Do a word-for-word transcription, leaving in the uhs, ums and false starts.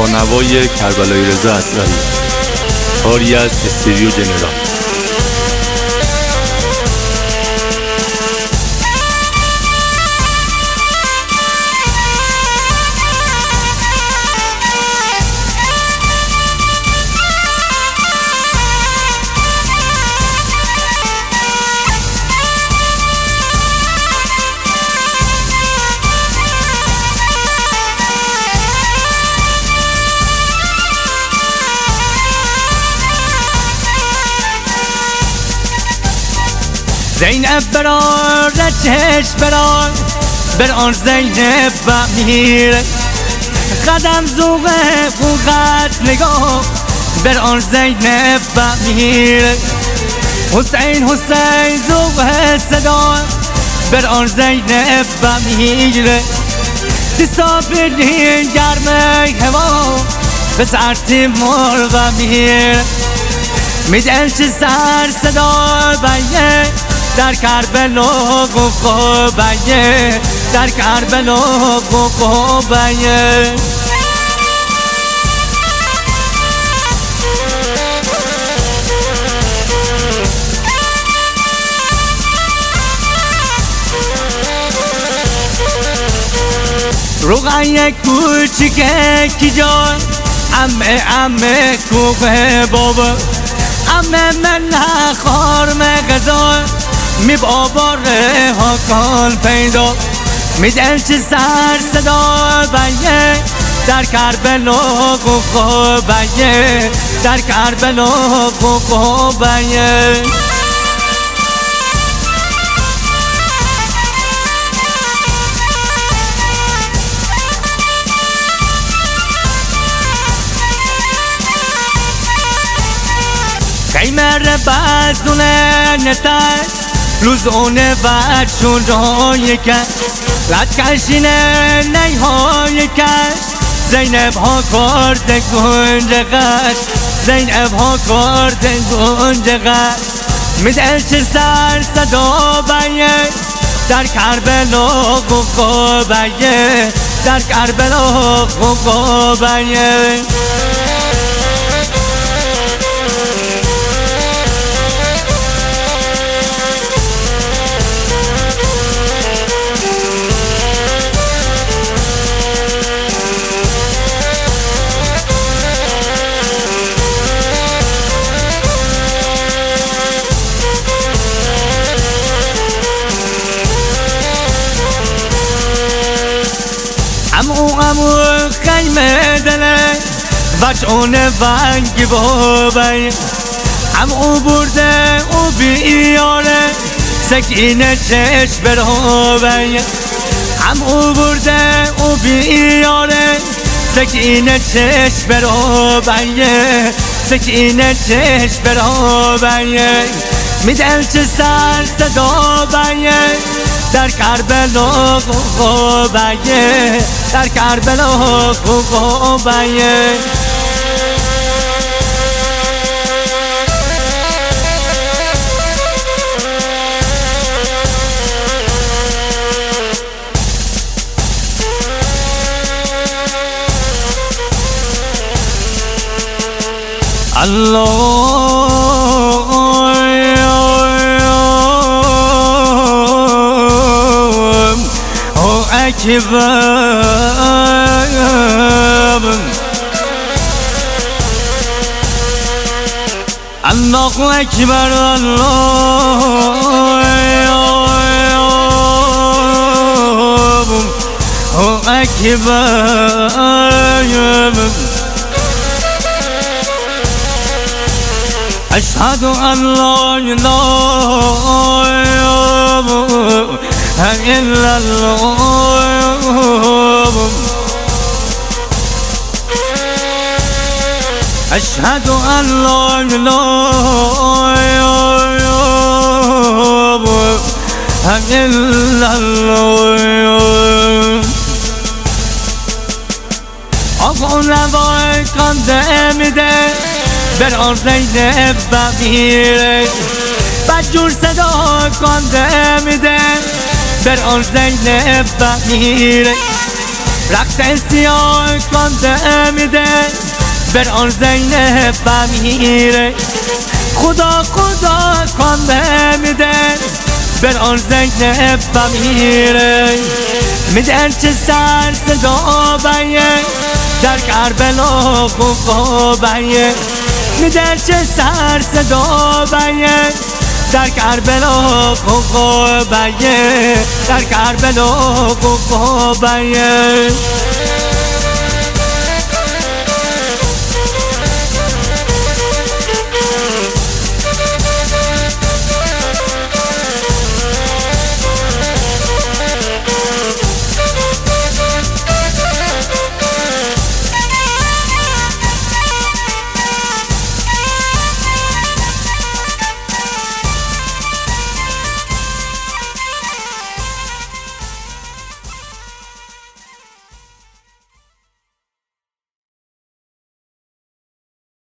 نوای کربلای رضا اصغری، کاری از استریو جنرال. زینب برار چشم برار برار زینب و میره قدم زوغه خوقت نگاه برار زینب و میره حسین حسین زوغه صدا برار زینب و میره تسافرین گرمه هوا به سرتی مر و میره میدل چه سر صدا بیه در کربلا قوقبیه در کربلا قوقبیه رقیه کوچیکه کی جان امه امه کوه بابا امه من نخور مغزا می بابا ها کن پیدا می دل چه سر صدا بیه در کربلا قوقبیه در کربلا قوقبیه خیمه ربزونه نتر روزونه و چونهای کش لد کشینه نیهای کش زینب ها کرده گنج غش زینب ها کرده گنج غش میدل چه سر صدا بیه در کربلا قوقبیه در کربلا قوقبیه امو امو خیمه دله وجعون ونگی بابی امو برده او بیاره سکینه چشم برابی امو برده او بیاره سکینه چشم برابی سکینه چشم برابی میدل چه سر صدا بیه در کربلا قوقبیه در کربلا قوقبیه الله اکبر الله اکبر الله اکبر اشهد ان لا اله الا الله اشهد ان لا اله الا الله آقا نوای کنده میده برار زینب و میره بدجور صدا کنده میده برار زینب و میره رقص سیاه کانده میده بر آن زینب بمیره خدا خدا کانده میده بر آن زینب بمیره میدن چه سر صدا بیه در کربلا قوقا بیه میدن چه سر صدا بیه در کربلا قوقا بیه در کربلا قوقا بیه